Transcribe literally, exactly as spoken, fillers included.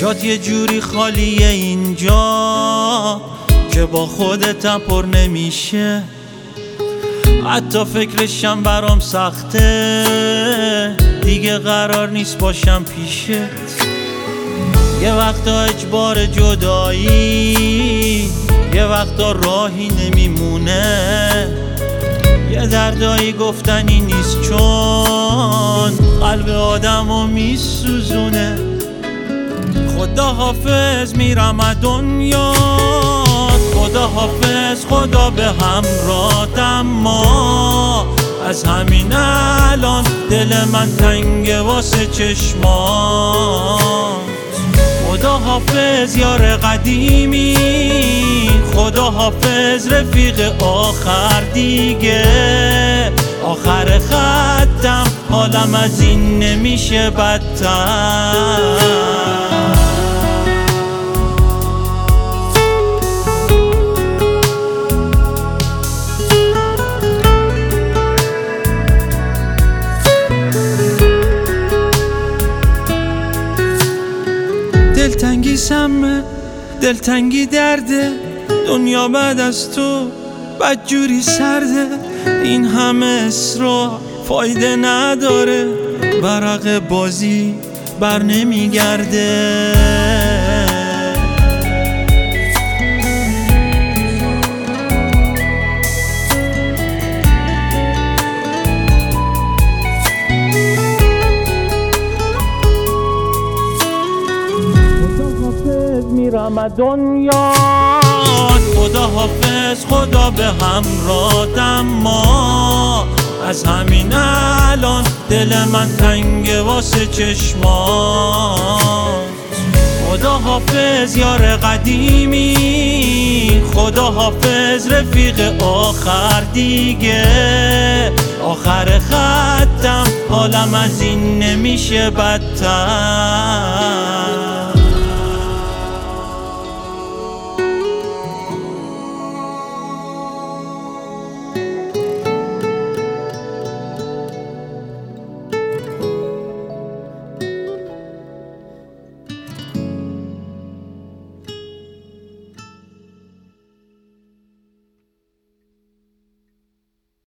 جات یه جوری خالیه اینجا که با خودتم پر نمیشه، حتی فکرشم برام سخته، دیگه قرار نیست باشم پیشت. یه وقتا اجبار جدایی، یه وقتا راهی نمیمونه، یه دردایی گفتنی نیست چون قلب آدمو میسوزونه. خدا حافظ میرم از دنیا، خدا حافظ خدا به همراهت، اما از همین الان دل من تنگه واسه چشمات. خدا حافظ یار قدیمی، خدا حافظ رفیق آخر دیگه، آخر خطم حالم از این نمیشه بدتر. دلتنگی سمه، دلتنگی درده، دنیا بعد از تو بدجوری سرده. این همه اصرار فایده نداره، ورق بازی بر نمیگرده. میرم از دنیا، خدا حافظ خدا به همراهت، اما از همین الان دل من تنگه واسه چشمات. خدا حافظ یار قدیمی، خدا حافظ رفیق آخر دیگه، آخر خطم حالم از این نمیشه بدتر.